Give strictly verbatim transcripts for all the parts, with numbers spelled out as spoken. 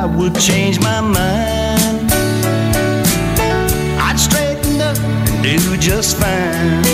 I would change my mind. I'd straighten up and do just fine.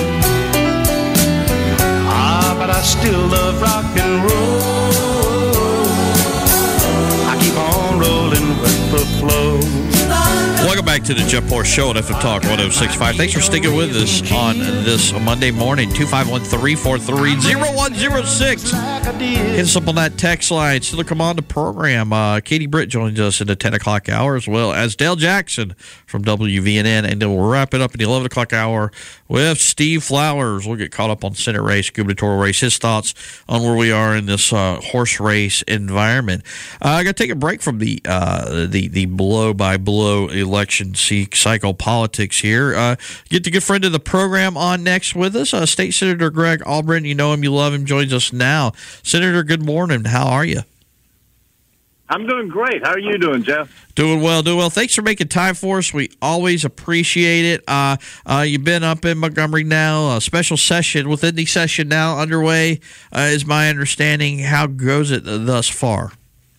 Ah, but I still love rock and roll. I keep on rolling with the flow. Welcome back to the Jeff Porsche Show at F M Talk one oh six point five. Thanks for sticking with us on this Monday morning. two five one, three four three, oh one oh six. Hit us up on that text line. Still come on the program. Uh, Katie Britt joins us in the ten o'clock hour, as well as Dale Jackson from W V N N. And then we'll wrap it up in the eleven o'clock hour with Steve Flowers. We'll get caught up on Senate race, gubernatorial race, his thoughts on where we are in this uh, horse race environment. Uh, I got to take a break from the uh, the the blow by blow election cycle politics here. Uh, get the good friend of the program on next with us, uh, State Senator Greg Ahlbrandt. You know him, you love him. Joins us now. Senator, good morning. How are you? I'm doing great. How are you doing, Jeff? Doing well, doing well. Thanks for making time for us. We always appreciate it. Uh, uh, you've been up in Montgomery now. A special session within the session now underway, uh, is my understanding. How goes it thus far?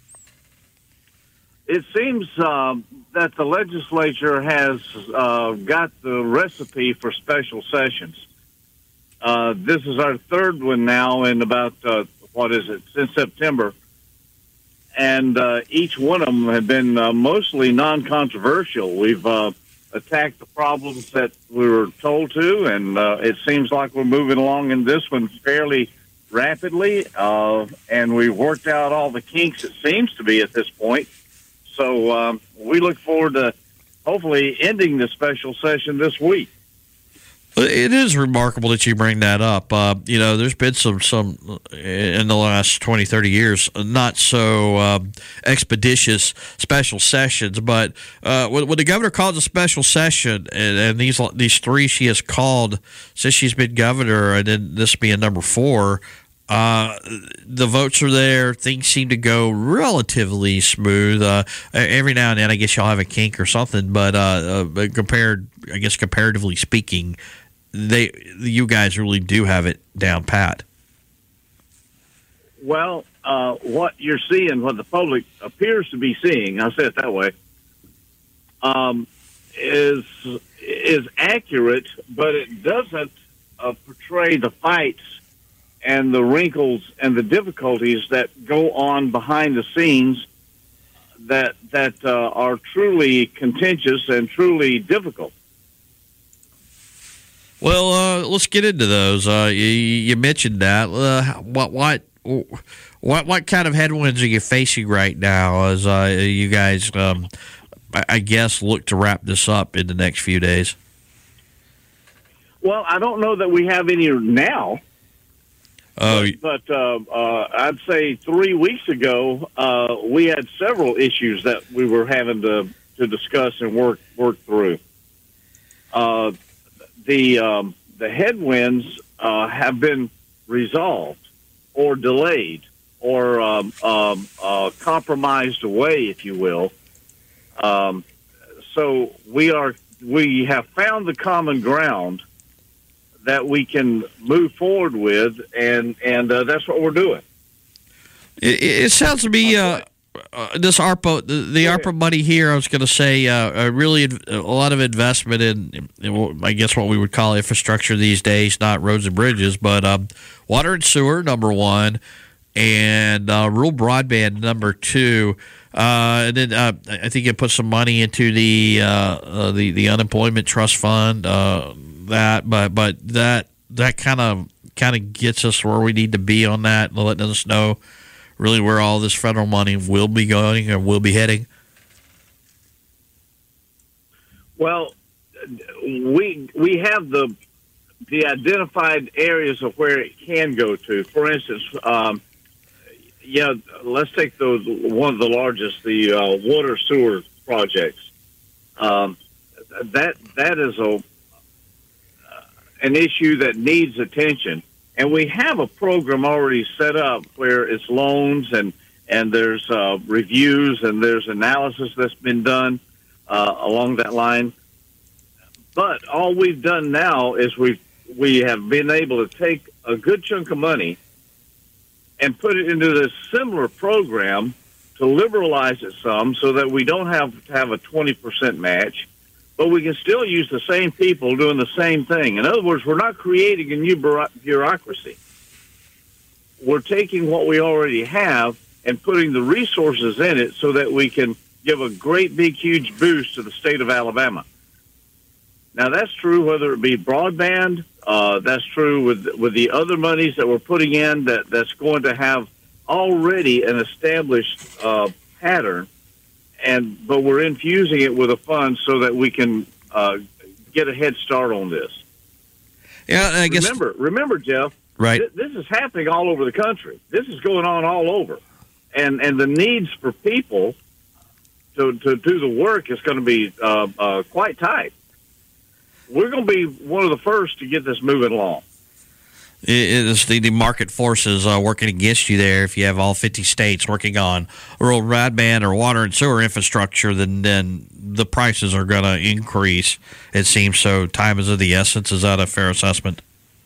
It seems um, that the legislature has uh, got the recipe for special sessions. Uh, this is our third one now in about, uh, what is it, since September. And uh, each one of them have been uh, mostly non-controversial. We've uh, attacked the problems that we were told to, and uh, it seems like we're moving along in this one fairly rapidly. Uh, and we've worked out all the kinks, it seems to be, at this point. So um, we look forward to hopefully ending the special session this week. It is remarkable that you bring that up. Uh, you know, there's been some, some in the last twenty, thirty years, not so uh, expeditious special sessions. But uh, when, when the governor calls a special session, and, and these these three she has called since she's been governor, and then this being number four, Uh, the votes are there. Things seem to go relatively smooth. Uh, every now and then, I guess y'all have a kink or something, but uh, uh, compared, I guess, comparatively speaking, they you guys really do have it down pat. Well, uh, what you're seeing, what the public appears to be seeing, I'll say it that way, um, is is accurate, but it doesn't uh, portray the fights and the wrinkles and the difficulties that go on behind the scenes that that uh, are truly contentious and truly difficult. Well, uh, let's get into those. Uh, you, you mentioned that. Uh, what what what what kind of headwinds are you facing right now as uh, you guys, um, I, I guess, look to wrap this up in the next few days? Well, I don't know that we have any now. Oh, but uh, uh, I'd say three weeks ago uh, we had several issues that we were having to, to discuss and work work through. Uh, the um, the headwinds uh, have been resolved or delayed or um, um, uh, compromised away, if you will. Um, so we are we have found the common ground that we can move forward with, and and uh, that's what we're doing. It, it sounds to me uh, uh, this ARPA, the, the ARPA money here. I was going to say uh, uh, really a lot of investment in, in, I guess, what we would call infrastructure these days, not roads and bridges, but um, water and sewer, number one, and uh, rural broadband, number two. Uh, and then uh, I think you put some money into the uh, uh, the the unemployment trust fund. Uh, that, but but that that kind of kind of gets us where we need to be on that, letting us know really where all this federal money will be going or will be heading. Well, we we have the the identified areas of where it can go to. For instance, um, yeah, let's take those one of the largest, the uh, water sewer projects. Um, that that is a an issue that needs attention, and we have a program already set up where it's loans and and there's uh, reviews and there's analysis that's been done uh, along that line. But all we've done now is we we have been able to take a good chunk of money and put it into this similar program to liberalize it some so that we don't have to have a twenty percent match, but we can still use the same people doing the same thing. In other words, we're not creating a new bureaucracy. We're taking what we already have and putting the resources in it so that we can give a great, big, huge boost to the state of Alabama. Now, that's true whether it be broadband. Uh, that's true with with the other monies that we're putting in that, that's going to have already an established uh, pattern, and but we're infusing it with a fund so that we can uh, get a head start on this. Yeah, I guess. Remember, remember, Jeff. Right. Th- this is happening all over the country. This is going on all over, and and the needs for people to to do the work is going to be uh, uh, quite tight. We're going to be one of the first to get this moving along. It is the, the market forces uh, working against you there. If you have all fifty states working on rural broadband or water and sewer infrastructure, then then the prices are going to increase. It seems so. Time is of the essence. Is that a fair assessment?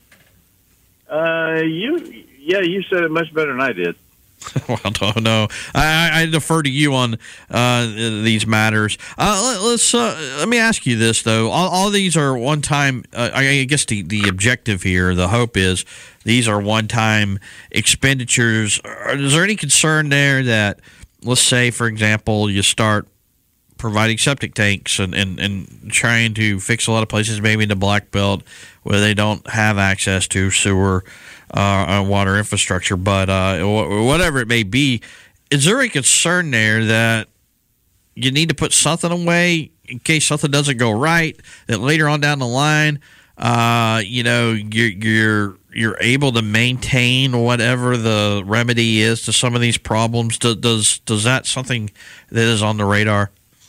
Uh, you yeah, you said it much better than I did. Well, no, no. I, I defer to you on uh, these matters. Uh, let, let's uh, let me ask you this though. All, all these are one-time. Uh, I guess the, the objective here, the hope is these are one-time expenditures. Is there any concern there that, let's say, for example, you start providing septic tanks and, and, and trying to fix a lot of places, maybe in the Black Belt, where they don't have access to sewer uh, water infrastructure, but uh, whatever it may be, is there a concern there that you need to put something away in case something doesn't go right, that later on down the line, uh, you know, you're, you're, you're able to maintain whatever the remedy is to some of these problems? Does, does, does that something that is on the radar?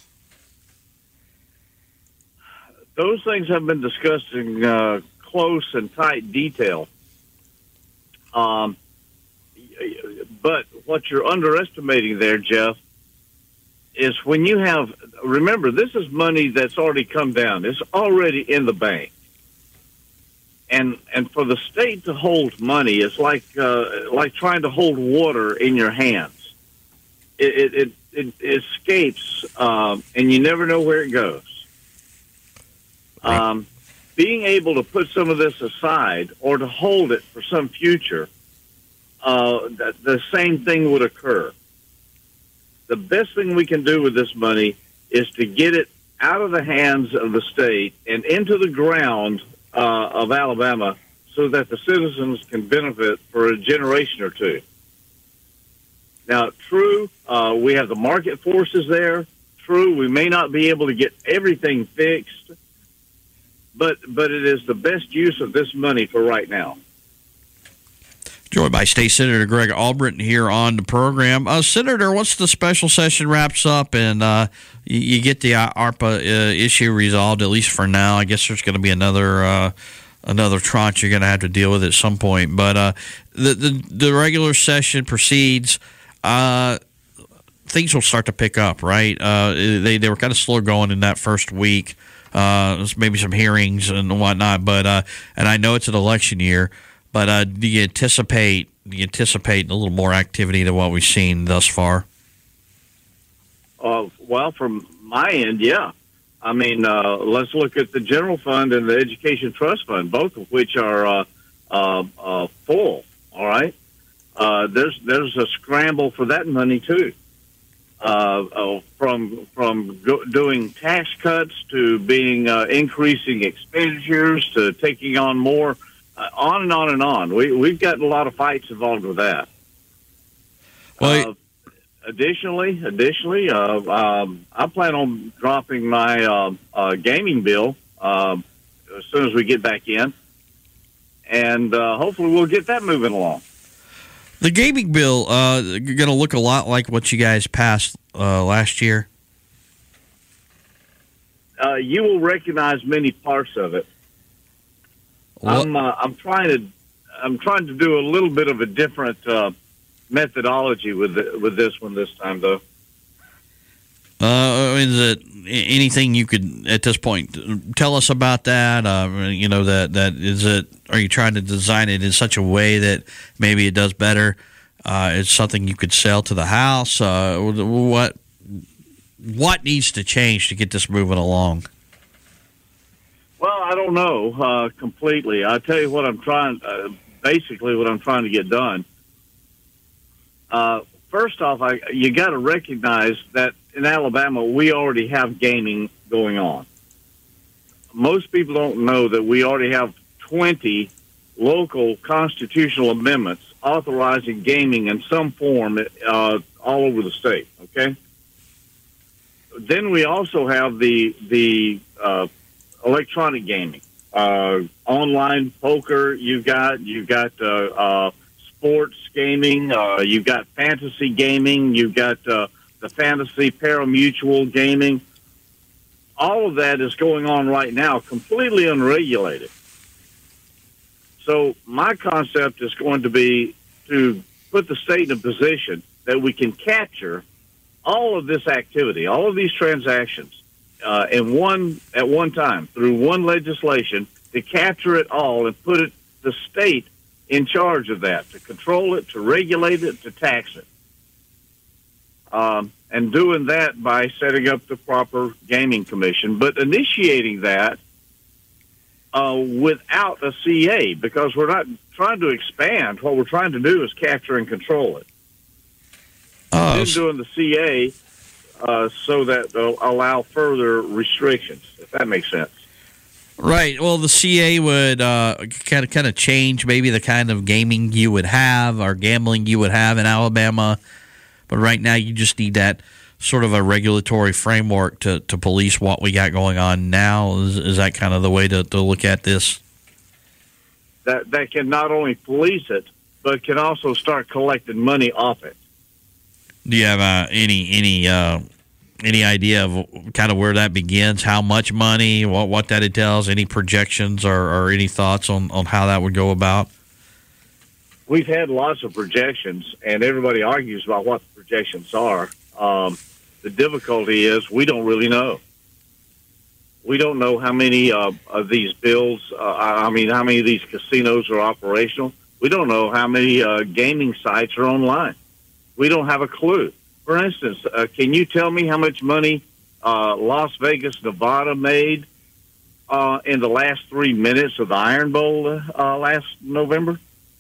Those things have been discussed in uh, close and tight detail. Um, but what you're underestimating there, Jeff, is when you have, remember, this is money that's already come down. It's already in the bank. And and for the state to hold money, it's like uh, like trying to hold water in your hands. It it, it, it escapes, um, and you never know where it goes. Um, being able to put some of this aside or to hold it for some future, uh, the, the same thing would occur. The best thing we can do with this money is to get it out of the hands of the state and into the ground uh, of Alabama so that the citizens can benefit for a generation or two. Now, true, uh, we have the market forces there. True, we may not be able to get everything fixed, but but it is the best use of this money for right now. Joined by State Senator Greg Albritton here on the program. Uh, Senator, once the special session wraps up and uh, you, you get the ARPA uh, issue resolved, at least for now, I guess there's going to be another uh, another tranche you're going to have to deal with at some point. But uh, the, the the regular session proceeds. Uh, things will start to pick up, right? Uh, they they were kind of slow going in that first week. Uh, maybe some hearings and whatnot, but uh, and I know it's an election year. But uh, do you anticipate do you anticipate a little more activity than what we've seen thus far? Uh, well, from my end, yeah. I mean, uh, let's look at the general fund and the education trust fund, both of which are uh, uh, uh, full. All right, uh, there's there's a scramble for that money too. Uh, uh, from from go- doing tax cuts to being uh, increasing expenditures to taking on more. Uh, on and on and on. We, we've got a lot of fights involved with that. Well, uh, additionally, additionally, uh, um, I plan on dropping my uh, uh, gaming bill uh, as soon as we get back in, and uh, hopefully we'll get that moving along. The gaming bill uh, going to look a lot like what you guys passed uh, last year. Uh, you will recognize many parts of it. I'm uh, I'm trying to I'm trying to do a little bit of a different uh, methodology with the, with this one this time, though. Uh, is it anything you could at this point tell us about that? Uh, you know that that is it. Are you trying to design it in such a way that maybe it does better Uh, it's something you could sell to the house. Uh, what what needs to change to get this moving along? Well, I don't know uh, completely. I'll tell you what I'm trying, uh, basically what I'm trying to get done. Uh, first off, I, you got to recognize that in Alabama, we already have gaming going on. Most people don't know that we already have twenty local constitutional amendments authorizing gaming in some form uh, all over the state, okay? Then we also have the, the uh, electronic gaming, uh, online poker. You've got you've got uh, uh, sports gaming. Uh, you've got fantasy gaming. You've got uh, the fantasy pari-mutuel gaming. All of that is going on right now, completely unregulated. So my concept is going to be to put the state in a position that we can capture all of this activity, all of these transactions, uh, in one at one time through one legislation, to capture it all and put it the state in charge of that, to control it, to regulate it, to tax it, um, and doing that by setting up the proper gaming commission, but initiating that uh, without a C A, because we're not trying to expand. What we're trying to do is capture and control it. Uh, Then doing the C A uh, so that they'll allow further restrictions, if that makes sense. Right. Well, the C A would uh, kind of kind of change maybe the kind of gaming you would have or gambling you would have in Alabama. But right now, you just need that sort of a regulatory framework to, to police what we got going on now. Is, is that kind of the way to, to look at this? That that can not only police it, but can also start collecting money off it. Do you have uh, any any uh, any idea of kind of where that begins? How much money? What what that entails? Any projections or, or any thoughts on, on how that would go about? We've had lots of projections, and everybody argues about what the projections are. Um, the difficulty is we don't really know. We don't know how many uh, of these bills, uh, I mean, how many of these casinos are operational. We don't know how many uh, gaming sites are online. We don't have a clue. For instance, uh, can you tell me how much money uh, Las Vegas, Nevada made uh, in the last three minutes of the Iron Bowl uh, last November?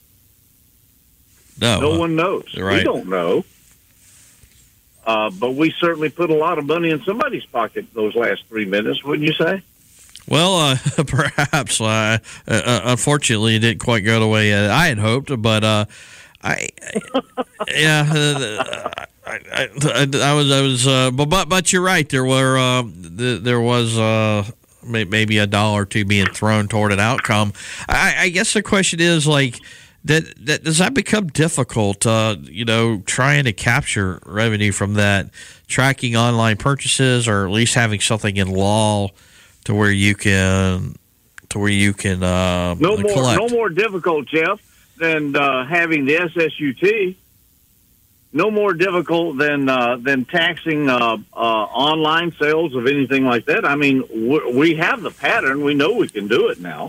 No, no uh, one knows. Right. We don't know. Uh, but we certainly put a lot of money in somebody's pocket those last three minutes, wouldn't you say? Well, uh, perhaps. Uh, uh, unfortunately, it didn't quite go the way I had hoped, but uh, I, yeah, uh, I, I, I, I was, I was, uh, but, but, but you're right. There were, uh, the, there was uh, maybe a dollar or two being thrown toward an outcome. I, I guess the question is like, That, that does that become difficult? Uh, you know, trying to capture revenue from that, tracking online purchases, or at least having something in law to where you can, to where you can uh, no more, collect. no more difficult, Jeff, than uh, having the S S U T. No more difficult than uh, than taxing uh, uh, online sales of anything like that. I mean, we have the pattern. We know we can do it now.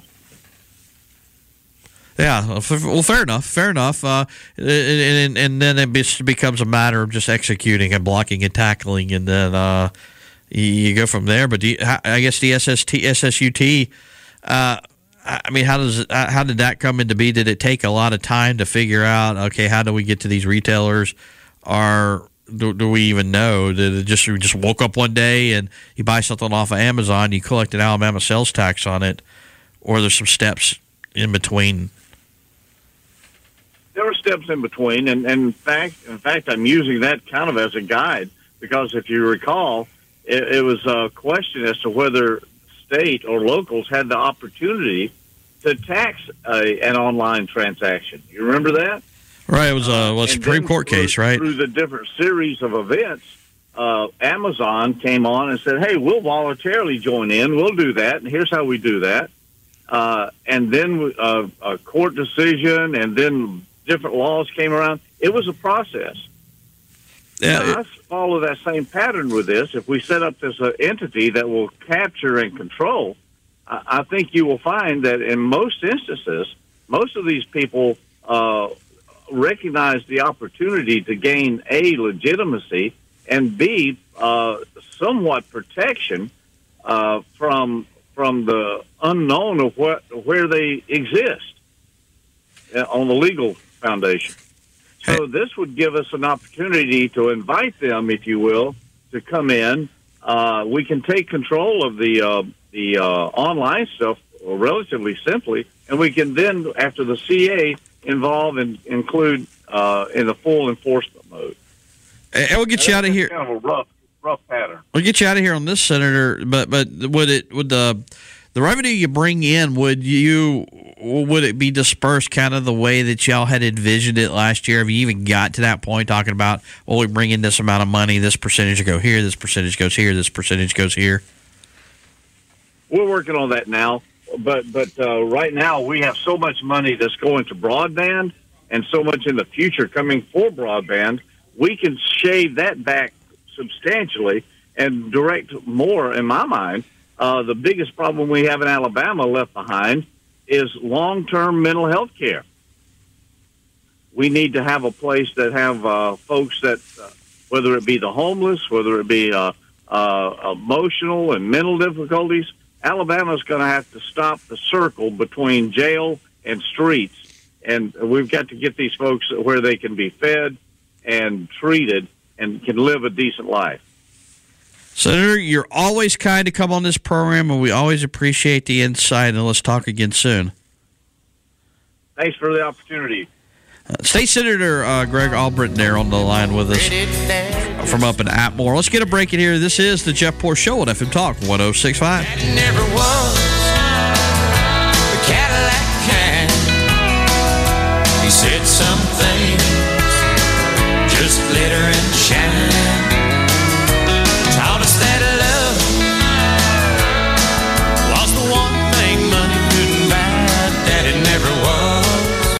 Yeah, well, fair enough, fair enough. Uh, and, and then it becomes a matter of just executing and blocking and tackling, and then uh, you go from there. But do you, I guess the S S T, S S U T, uh, I mean, how does how did that come into be? Did it take a lot of time to figure out, okay, how do we get to these retailers? Or do, do we even know? Did it just, you just woke up one day and you buy something off of Amazon, you collect an Alabama sales tax on it, or there's some steps in between? There were steps in between, and, and in fact, in fact, I'm using that kind of as a guide because, if you recall, it, it was a question as to whether state or locals had the opportunity to tax a, an online transaction. You remember that? Right. It was a, well, a Supreme Court through, case, right? Through the different series of events, uh, Amazon came on and said, "Hey, we'll voluntarily join in. We'll do that, and here's how we do that." Uh, and then uh, a court decision, and then different laws came around. It was a process. Yeah, now, I follow that same pattern with this. If we set up this uh, entity that will capture and control, I, I think you will find that in most instances, most of these people uh, recognize the opportunity to gain A, legitimacy, and B, uh, somewhat protection uh, from from the unknown of what where they exist on the legal foundation. So this would give us an opportunity to invite them, if you will, to come in. Uh, we can take control of the uh, the uh, online stuff relatively simply, and we can then, after the C A, involve and include uh, in the full enforcement mode. And we'll get you out of here. Kind of a rough, rough pattern. We'll get you out of here on this, Senator. But but would it would the the revenue you bring in, would you would it be dispersed kind of the way that y'all had envisioned it last year? Have you even got to that point talking about, well, we bring in this amount of money, this percentage will go here, this percentage goes here, this percentage goes here? We're working on that now, but but uh, right now we have so much money that's going to broadband and so much in the future coming for broadband, we can shave that back substantially and direct more, in my mind. Uh, the biggest problem we have in Alabama left behind is long-term mental health care. We need to have a place that have uh, folks that, uh, whether it be the homeless, whether it be uh, uh, emotional and mental difficulties, Alabama's going to have to stop the circle between jail and streets, and we've got to get these folks where they can be fed and treated and can live a decent life. Senator, you're always kind to come on this program, and we always appreciate the insight, and let's talk again soon. Thanks for the opportunity. Uh, State Senator uh, Greg Albritton there on the line with us from up in Atmore. Let's get a break in here. This is the Jeff Poor Show on F M Talk one oh six point five. Never was